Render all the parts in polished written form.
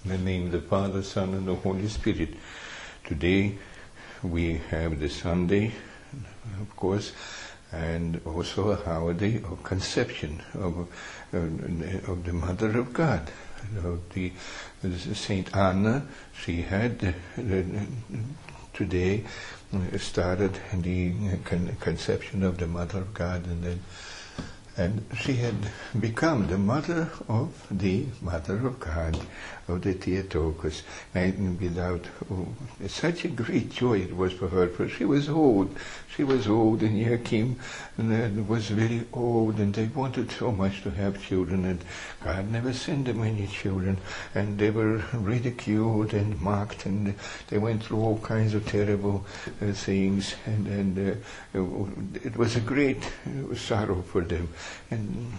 In the name of the Father, Son, and the Holy Spirit. Today we have the Sunday, of course, and also a holiday of conception of the Mother of God. Saint Anna, she had today started the conception of the Mother of God, and she had become the mother of the Mother of God, of the Theotokos. And without such a great joy it was for her, for she was old. She was old, and Joachim was very old, and they wanted so much to have children, and God never sent them any children, and they were ridiculed and mocked, and they went through all kinds of terrible things, and it was a great sorrow for them. And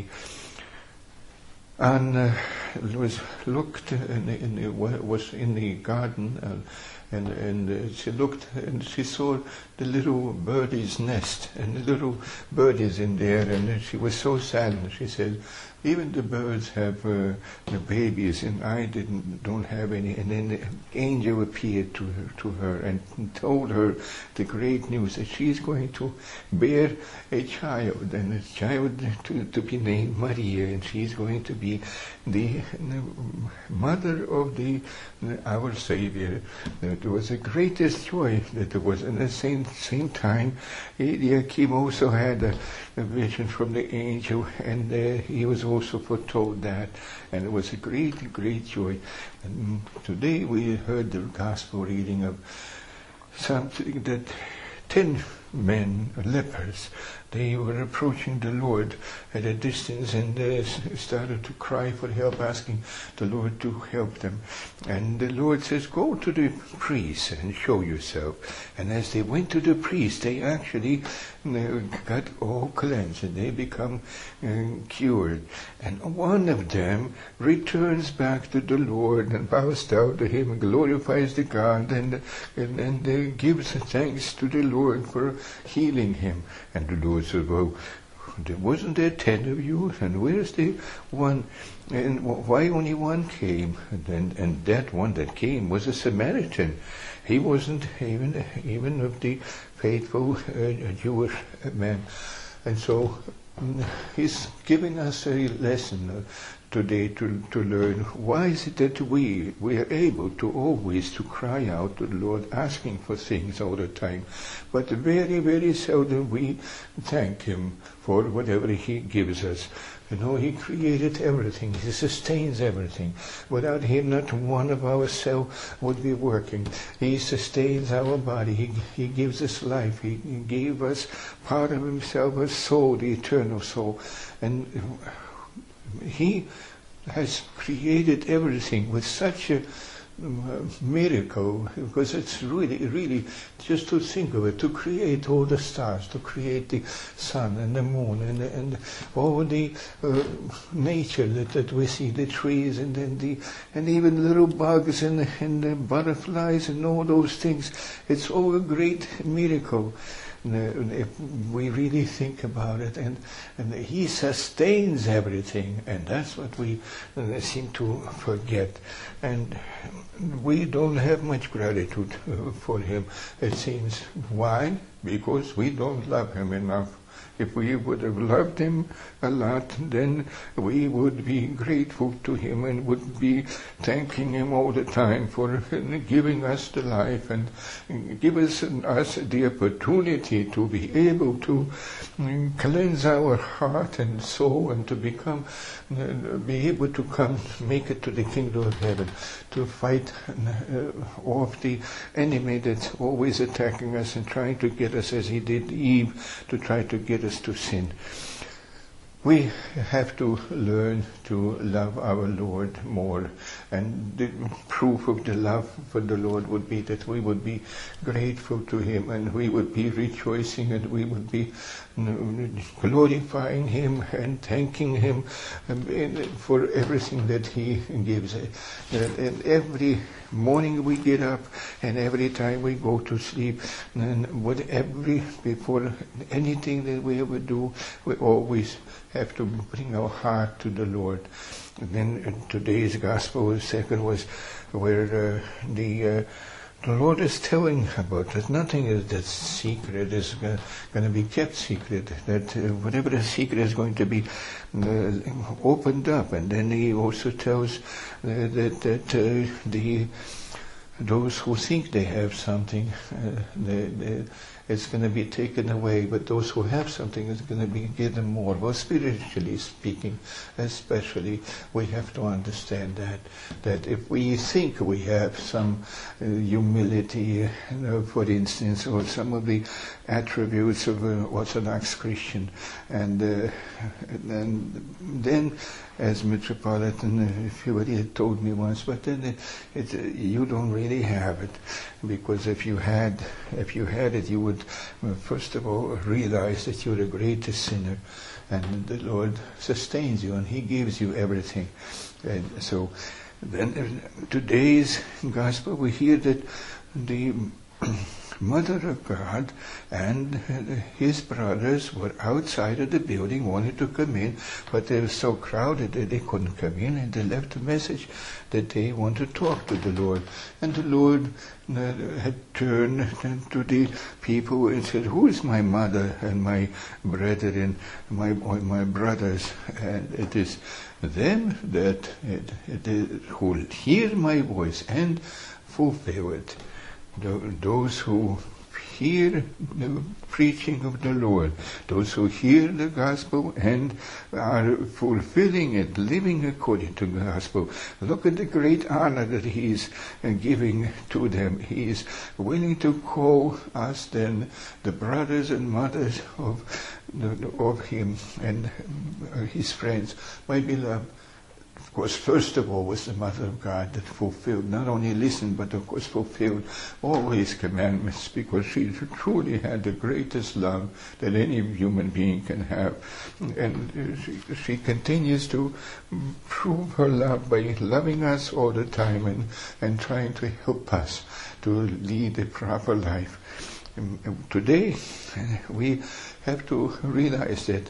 Anna was in the garden, and she looked and she saw the little birdie's nest, and the little birdies in there, and she was so sad. And she said, "Even the birds have the babies, and I don't have any." And then the angel appeared to her and told her the great news that she is going to bear a child, and a child to be named Maria, and she is going to be the mother of our Savior. It was the greatest joy that there was. And at the same time, Joachim also had a vision from the angel, and he was also foretold that, and it was a great, great joy. And today we heard the gospel reading of something that 10 men, lepers, they were approaching the Lord at a distance, and started to cry for help, asking the Lord to help them. And the Lord says, "Go to the priest and show yourself." And as they went to the priest, they actually got all cleansed, and they become cured. And one of them returns back to the Lord and bows down to him and glorifies the God, and gives thanks to the Lord for healing him. And the Lord said, "Well, wasn't there 10 of you? And where's the one? And why only one came?" And that one that came was a Samaritan. He wasn't even of the faithful Jewish man. And so he's giving us a lesson today to learn. Why is it that we are able to always to cry out to the Lord, asking for things all the time, but very, very seldom we thank Him for whatever He gives us? You know, He created everything. He sustains everything. Without Him, not one of our cells would be working. He sustains our body. He gives us life. He gave us part of Himself, a soul, the eternal soul. And He has created everything with such a miracle, because it's really just to think of it, to create all the stars, to create the sun and the moon and all the nature that we see, the trees and even little bugs and the butterflies and all those things. It's all a great miracle if we really think about it, and He sustains everything, and that's what we seem to forget. And we don't have much gratitude for Him, it seems. Why? Because we don't love Him enough. If we would have loved Him a lot, then we would be grateful to Him and would be thanking Him all the time for giving us the life and give us the opportunity to be able to cleanse our heart and soul, and to be able to come, make it to the kingdom of heaven, to fight off the enemy that's always attacking us and trying to get us, as he did Eve, to try to get us to sin. We have to learn to love our Lord more, and the proof of the love for the Lord would be that we would be grateful to Him, and we would be rejoicing, and we would be glorifying Him and thanking Him for everything that He gives. And every morning we get up, and every time we go to sleep, and before anything that we ever do, we always have to bring our heart to the Lord. Lord. And then today's gospel, the second was where the Lord is telling about that nothing is that's secret is going to be kept secret, that whatever is secret is going to be opened up. And then he also tells that those who think they have something, it's going to be taken away, but those who have something is going to be given more. Well, spiritually speaking, especially, we have to understand that if we think we have some humility, for instance, or some of the attributes of an Orthodox Christian, and then as Metropolitan, everybody had told me once, but then you don't really have it, because if you had it, you would first of all realize that you're the greatest sinner, and the Lord sustains you and He gives you everything. And so then today's gospel we hear that the Mother of God and his brothers were outside of the building, wanted to come in, but they were so crowded that they couldn't come in, and they left a message that they want to talk to the Lord. And the Lord had turned to the people and said, "Who is my mother and my brethren, my brothers?" And it is them that who hear my voice and fulfill it. Those who hear the preaching of the Lord, those who hear the gospel and are fulfilling it, living according to the gospel. Look at the great honor that He is giving to them. He is willing to call us then the brothers and mothers of Him and His friends. My beloved, of course, first of all was the Mother of God that fulfilled, not only listened, but of course fulfilled all His commandments, because she truly had the greatest love that any human being can have. And she continues to prove her love by loving us all the time and trying to help us to lead a proper life. Today, we have to realize that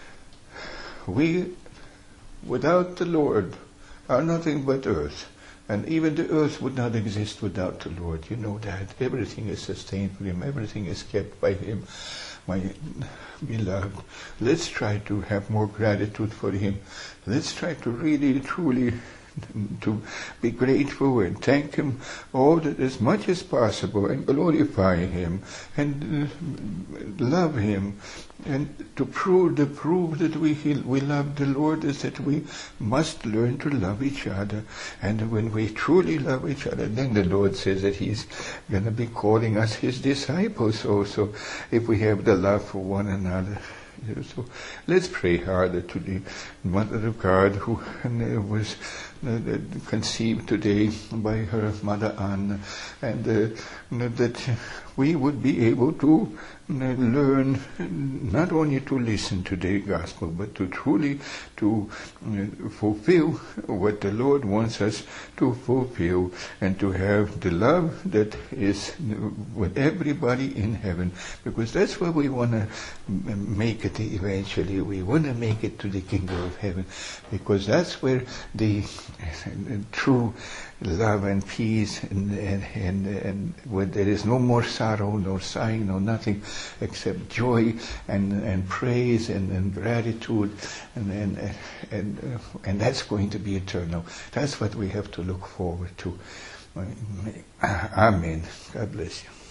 we, without the Lord, are nothing but earth. And even the earth would not exist without the Lord. You know that. Everything is sustained by Him. Everything is kept by Him. My beloved, let's try to have more gratitude for Him. Let's try to really, truly to be grateful and thank Him all that as much as possible, and glorify Him and love Him. And to prove that we love the Lord is that we must learn to love each other. And when we truly love each other, then the Lord says that He's going to be calling us His disciples also, if we have the love for one another. So let's pray harder to the Mother of God, who was conceived today by her mother Anna, and that we would be able to learn not only to listen to the gospel, but to truly to fulfill what the Lord wants us to fulfill, and to have the love that is with everybody in heaven, because that's where we want to make it eventually. We want to make it to the kingdom of heaven, because that's where the true love and peace and where there is no more sorrow, no sighing, no nothing except joy and praise and gratitude, and that's going to be eternal. That's what we have to look forward to. Amen. God bless you.